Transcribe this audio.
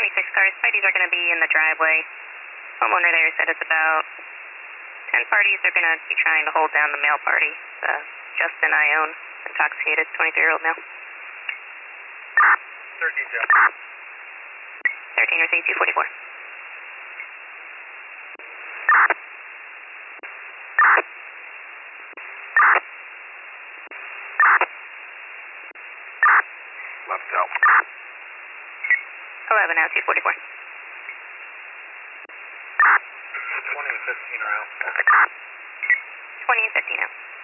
26 cars. Parties are going to be in the driveway. Homeowner there said it's about 10 parties. They're going to be trying to hold down the male party. Justin Ione, intoxicated, 23-year-old male. 13 down. 13, receive 244. Left out. 11 out, 244. 20 and 15 are out. 20 and 15 out.